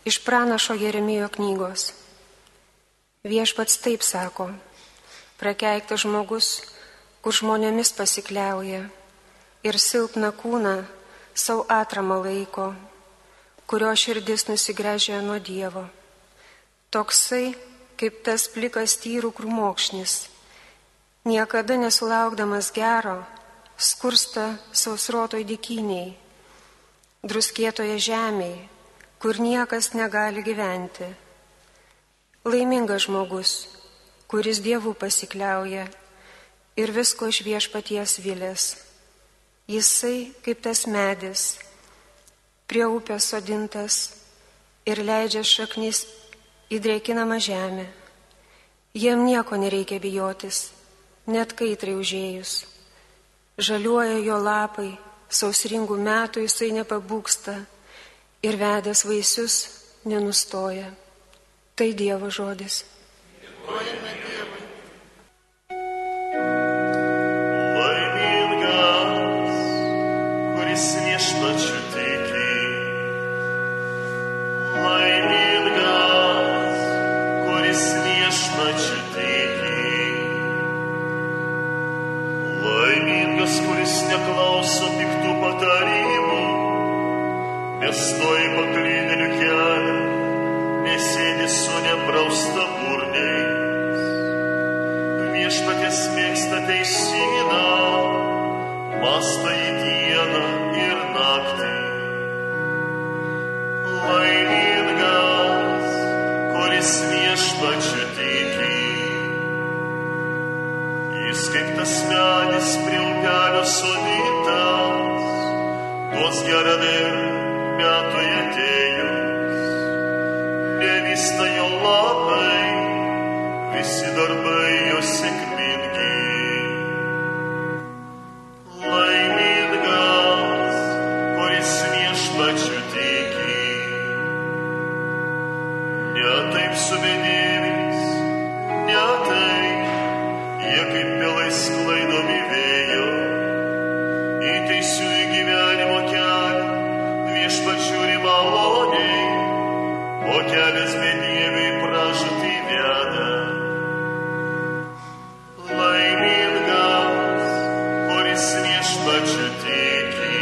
Iš pranašo Jeremijo knygos. Viešpats taip sako: prakeiktas žmogus, kur žmonėmis pasikliauja ir silpną kūną savo atramą laiko, kurio širdis nusigręžia nuo Dievo. Toksai, kaip tas plikas tyrų krūmokšnis, niekada nesulaukdamas gero, skursta sausrotoj dykyniai, druskėtoje žemėje, kur niekas negali gyventi. Laimingas žmogus, kuris Dievu pasikliauja ir visko iš Viešpaties vilės. Jisai kaip tas medis, prie upės sodintas ir leidžia šaknis į drėkinamą žemę. Jiem nieko nereikia bijotis, net kaitrai užėjus. Žaliuoja jo lapai, sausringų metų jisai nepabūksta ir vedęs vaisius nenustoja. Tai Dievo žodis. Dėkojame Dievui. Laimingas, kuris Viešpačiu tiki. Laimingas, kuris Viešpačiu tiki. Laimingas, kuris neklauso piktų patarimų, nestoja paklydėlių kelią, nesėdi su neprausta burniais. Viešpaties mėgsta teisyną, mąsto į dieną ir naktį. Laimingas, kuris Viešpačiu tiki. Jis kaip tas medis prie upelio sodintas, duos gerą metui atėjus. Nevysta jo lapai, visi darbai jo sėkmingi. Laimingas, kuris Viešpačiu tiki. Ne taip su bedieviais, ne taip, jie kaip pelai sklaidomi vėjo. Į teisiųjų gyvenimo kelią Viešpats žiūri maloniai, o kelias bedieviui pražūtį veda. Laimingas, kuris Viešpačiu tiki.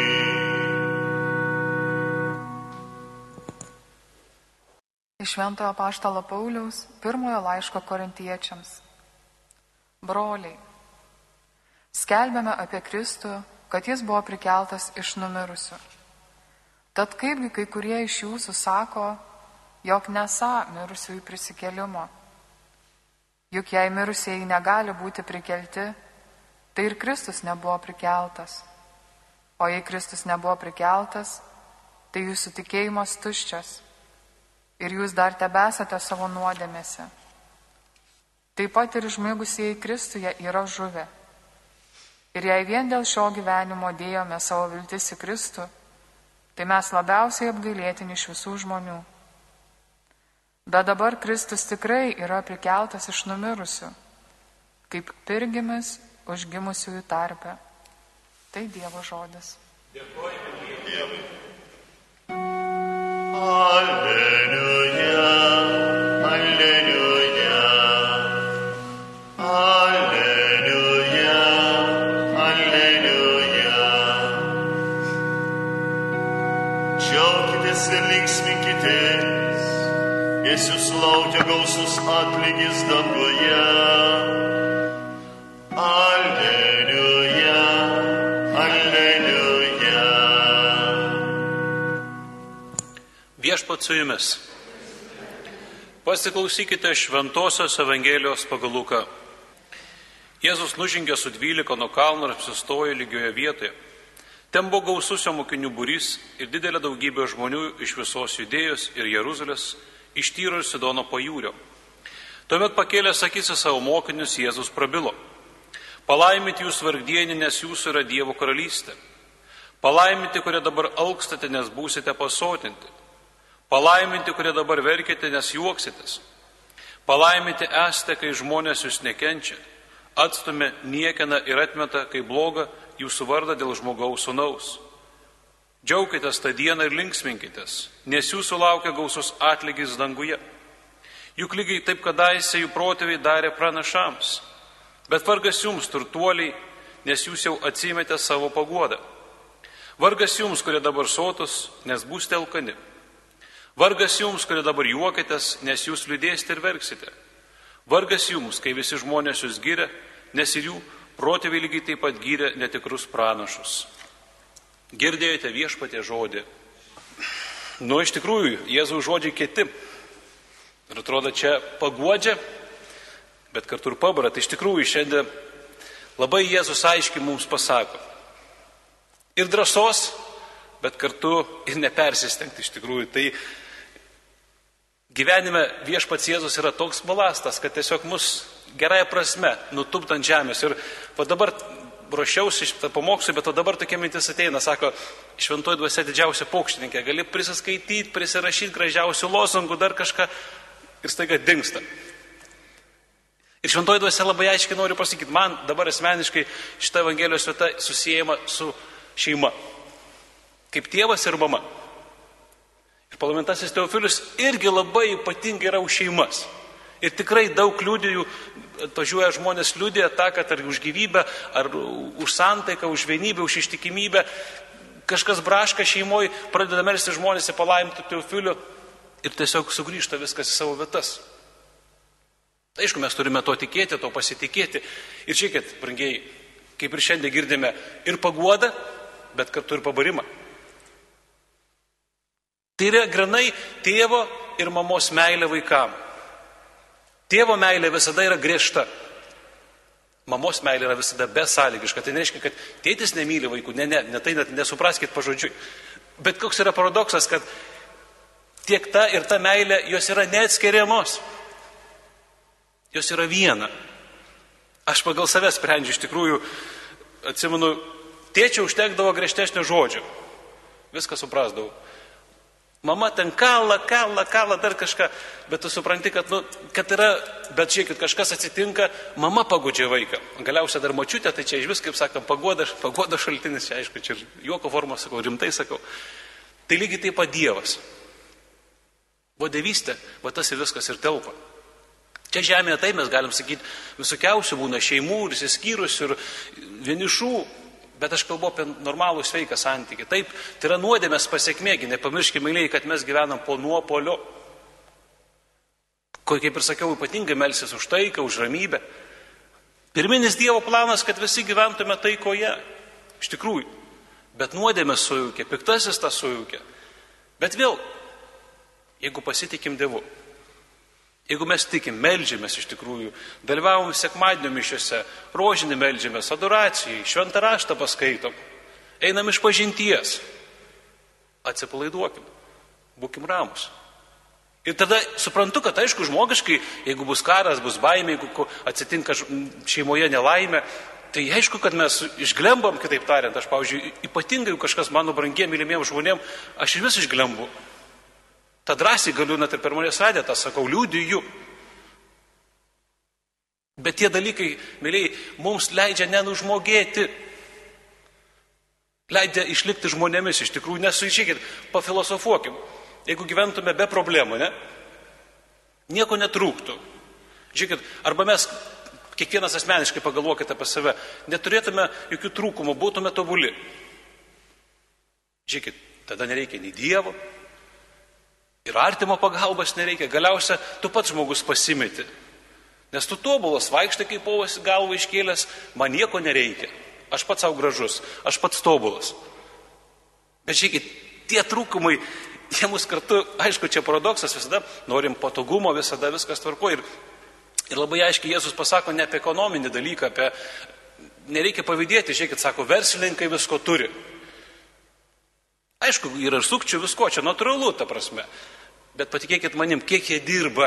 Iš Šventojo apaštalo Pauliaus pirmojo laiško Korintiečiams. Broliai, skelbiame apie Kristų, kad jis buvo prikeltas iš numirusių. Tad kaipgi kai kurie iš jūsų sako, jog nesą mirusiųjų prisikėlimo. Juk jei mirusieji negali būti prikelti, tai ir Kristus nebuvo prikeltas. O jei Kristus nebuvo prikeltas, tai jūsų tikėjimas tuščias ir jūs dar tebesate savo nuodėmėse. Taip pat ir užmigusieji Kristuje yra žuvę. Ir jei vien dėl šio gyvenimo dėjome savo viltis į Kristų, tai mes labiausiai apgailėtini iš visų žmonių. Bet dabar Kristus tikrai yra prikeltas iš numirusių, kaip pirgimis užgimusiųjų tarpe. Tai Dievo žodis. Dėkojame Dievui. Alleluja, alleluja, alleluja, alleluja. Džiaukitės ir linksminkitės, nes jūs laukia gausus atlygis danguje. Alleluja, alleluja. Viešpats su jumis. Pasiklausykite Šventosios Evangelijos pagal Luką. Jėzus nužengė su 12 nuo kalno ir apsistojo lygioje vietoje. Ten buvo gausus jo mokinių būrys ir didelė daugybė žmonių iš visos Judėjos ir Jeruzalės, iš Tyro ir Sidono pajūrio. Tuomet pakėlęs akis į savo mokinius, Jėzus prabilo: palaiminti jūs vargdieni, nes jūsų yra Dievo karalystė. Palaiminti, kurie dabar alkstate, nes būsite pasotinti. Palaiminti, kurie dabar verkite, nes juoksitės. Palaiminti esate, kai žmonės jūs nekenčia, atstumia, niekina ir atmeta, kai bloga jūsų vardą dėl žmogaus sūnaus. Džiaukitės tą dieną ir linksminkitės, nes jūsų laukia gausus atlygis danguje. Juk lygiai taip kadaise jų protėviai darė pranašams. Bet vargas jums, turtuoliai, nes jūs jau atsimėte savo paguodą. Vargas jums, kurie dabar sotus, nes būsite alkani. Vargas jums, kurie dabar juokitės, nes jūs liūdėsite ir verksite. Vargas jums, kai visi žmonės jūs giria, nes ir jų protėviai lygiai taip pat giria netikrus pranašus. Girdėjote Viešpaties žodį. Iš tikrųjų, Jėzaus žodžiai kieti. Ir atrodo, čia paguodžia, bet kartu ir pabara. Tai iš tikrųjų šiandien labai Jėzus aiškiai mums pasako. Ir drąsos, bet kartu ir nepersistengti iš tikrųjų. Tai gyvenime Viešpats Jėzus yra toks balastas, kad tiesiog mus gerąją prasme nutupt ant žemės. Ir dabar ruošiausi šitą pamokslą, bet dabar tokia mintis ateina, sako, šventoji dvasia didžiausia paukštininkė, gali prisiskaityti, prisirašyti gražiausių lozungų, dar kažką ir staiga dingsta. Ir šventoji dvasia labai aiškiai noriu pasakyti, man dabar asmeniškai šita Evangelijos vieta susijęma su šeima, kaip tėvas ir mama. Ir palaimintasis Teofilius irgi labai ypatingai yra už šeimas. Ir tikrai daug liudijų, atvažiuoja žmonės liudija tą, kad ar už gyvybę, ar už santaiką, už vienybę, už ištikimybę, kažkas braška šeimoje, pradeda melsti žmonės į palaimintų Teofilių ir tiesiog sugrįžta viskas į savo vietas. Aišku, mes turime to tikėti, to pasitikėti. Ir žiūrėkit, brangiai, kaip ir šiandien girdime, ir paguodą, bet kartu ir pabarimą. Tai yra granai tėvo ir mamos meilė vaikam. Tėvo meilė visada yra griežta. Mamos meilė yra visada besąlygiška. Tai nereiškia, kad tėtis nemyli vaikų. Ne, tai nesupraskit pažodžiui. Bet koks yra paradoksas, kad tiek ta ir ta meilė, jos yra neatskiriamos. Jos yra viena. Aš pagal save sprendžiu, iš tikrųjų, atsimenu, tėčio užtekdavo griežtesnio žodžio. Viską suprasdavau. Mama ten kala, dar kažką, bet tu supranti, kad yra, bet žiūrėkit, kažkas atsitinka, mama pagudžia vaiką. Galiausiai dar močiutė, tai čia iš vis, kaip sakant, paguoda šaltinis, čia aišku, čia juoko formos, sakau, rimtai sakau. Tai lygiai taip pat Dievas. Dievystė, tas ir viskas ir telpa. Čia žemėje tai mes galim sakyti, visokiausių būna šeimų ir išsiskyrusių ir vienišų. Bet aš kalbu apie normalų sveiką santykį. Taip, tai yra nuodėmės pasiekmėgi, nepamirškime, mylėjai, kad mes gyvenam po nuopolio. Kaip ir sakiau, ypatingai melsis už taiką, už ramybę. Pirminis Dievo planas, kad visi gyventume taikoje. Iš tikrųjų. Bet nuodėmės sujaukė, piktasis tą sujaukė. Bet vėl, jeigu pasitikim Dievu, jeigu mes tikim, meldžiamės iš tikrųjų, dalyvavom sekmadienio mišiose, rožinį meldžiamės, adoracijai, šventą raštą paskaitom, einam iš pažinties, atsipalaiduokim, būkim ramus. Ir tada suprantu, kad aišku žmogiškai, jeigu bus karas, bus baimė, jeigu atsitinka šeimoje nelaimė, tai aišku, kad mes išglembam, kitaip tariant, aš, pavyzdžiui, ypatingai kažkas mano brangiem, mylimiem žmonėm, aš iš vis išglembu. Ta drąsiai galiu net ir per manęs radiją, tą sakau, liudiju. Bet tie dalykai, mėlyjei, mums leidžia nenužmogėti. Leidžia išlikti žmonėmis, iš tikrųjų, nesuišykit, pafilosofuokim. Jeigu gyventume be problemų, nieko netrūktų. Žiūrėkit, arba mes, kiekvienas asmeniškai pagalvokite apie save, neturėtume jokių trūkumų, būtume tobuli. Žiūrėkit, tada nereikia nei Dievo, ir artimo pagalbos nereikia, galiausia, tu pats žmogus pasimeti. Nes tu tobulas, vaikštai kaip povas galvą iškėlęs, man nieko nereikia. Aš pats savo gražus, aš pats tobulas. Bet žiūrėkit, tie trūkumai, jie mus kartu, aišku, čia paradoksas, visada norim patogumo, visada viskas tvarko. Ir labai aiškiai Jėzus pasako ne apie ekonominį dalyką, nereikia pavydėti, žiūrėkit, sako, verslininkai visko turi. Aišku, yra ir sukčių visko, čia natūralu, ta prasme. Bet patikėkit manim, kiek jie dirba,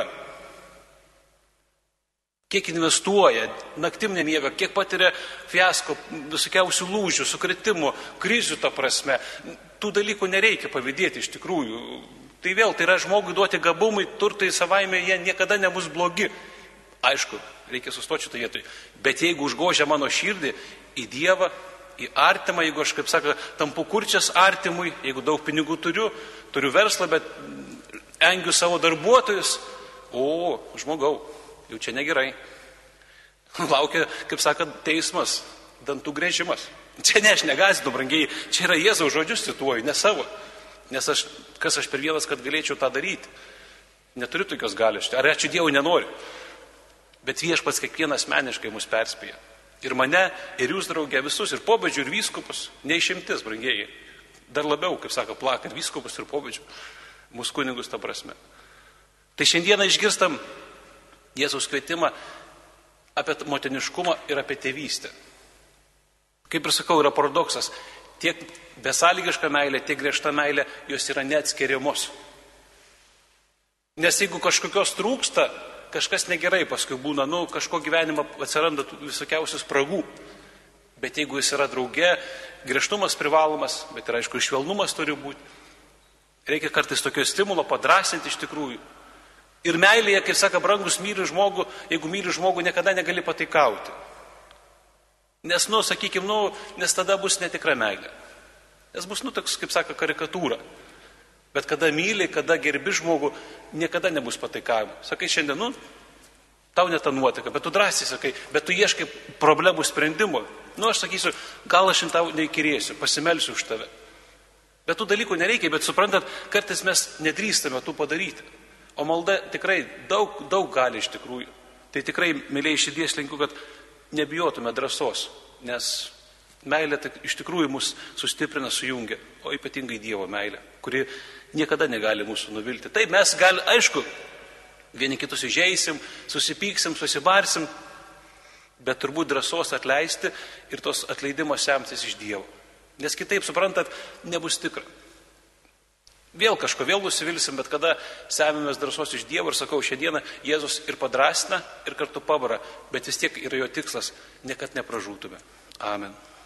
kiek investuoja, naktim nemiega, kiek patiria fiasko, visokiausių lūžių, sukretimų, krizių, ta prasme. Tų dalykų nereikia pavydėti iš tikrųjų. Tai vėl, tai yra žmogui duoti gabumai, turtai savaime, jie niekada nebus blogi. Aišku, reikia sustoti šitą vietoj. Bet jeigu užgožia mano širdį į Dievą, į artimą, jeigu aš, kaip sako, tampu kurčias artimui, jeigu daug pinigų turiu verslą, bet engiu savo darbuotojus, žmogau, jau čia negerai. Laukia, kaip sakant, teismas, dantų grėžimas. Čia ne aš negąsdinu, brangiai, čia yra Jėzaus žodžius cituoju, ne savo. Nes kas aš per vienas, kad galėčiau tą daryti. Neturiu tokios galios. Ar ačiū Dievui nenoriu. Bet Viešpats kiekvieną asmeniškai mus perspėja. Ir mane, ir jūs, draugė, visus, ir pobedžių, ir vyskupus. Neišimtis, brangiai. Dar labiau, kaip sako, plaka, ir vyskupus, ir pobedžių. Mūsų kunigus tą prasme. Tai šiandieną išgirstam Jėzaus kvietimą apie motiniškumą ir apie tėvystę. Kaip ir sakau, yra paradoksas. Tiek besąlygiška meilė, tiek griežta meilė, jos yra neatskiriamos. Nes jeigu kažkokios trūksta, kažkas negerai, paskui būna, kažko gyvenime atsiranda visokiausių spragų. Bet jeigu jis yra drauge, griežtumas privalomas, bet ir aišku, švelnumas turi būti. Reikia kartais tokio stimulo padrasinti iš tikrųjų. Ir meilėje, kaip sako, brangus, myli žmogų, jeigu myli žmogų, niekada negali pataikauti. Nes, sakykime, nes tada bus netikra meilė. Nes bus, toks, kaip sako, karikatūra. Bet kada myli, kada gerbi žmogų, niekada nebus pataikavimo. Sakai šiandien, tau ne ta nuotaika, bet tu drąsiai sakai, bet tu ieškai problemų sprendimo. Aš sakysiu, gal aš tau neįkyrėsiu, pasimelsiu už tave. Bet tų dalykų nereikia, bet suprantat, kartais mes nedrįstame tų padaryti. O malda tikrai daug gali iš tikrųjų. Tai tikrai, mėlyje širdies linkiu, kad nebijotume drąsos, nes meilė iš tikrųjų mus sustiprina, sujungia, o ypatingai Dievo meilė, kuri niekada negali mūsų nuvilti. Taip, mes aišku, vieni kitus įžeisim, susipyksim, susibarsim, bet turbūt drąsos atleisti ir tos atleidimo semtis iš Dievo. Nes kitaip, suprantat, nebus tikra. Vėl nusivilsim, bet kada semėmės drąsos iš Dievo ir sakau, šiandieną Jėzus ir padrasina, ir kartu pabara, bet vis tiek yra jo tikslas, niekad nepražūtume. Amen.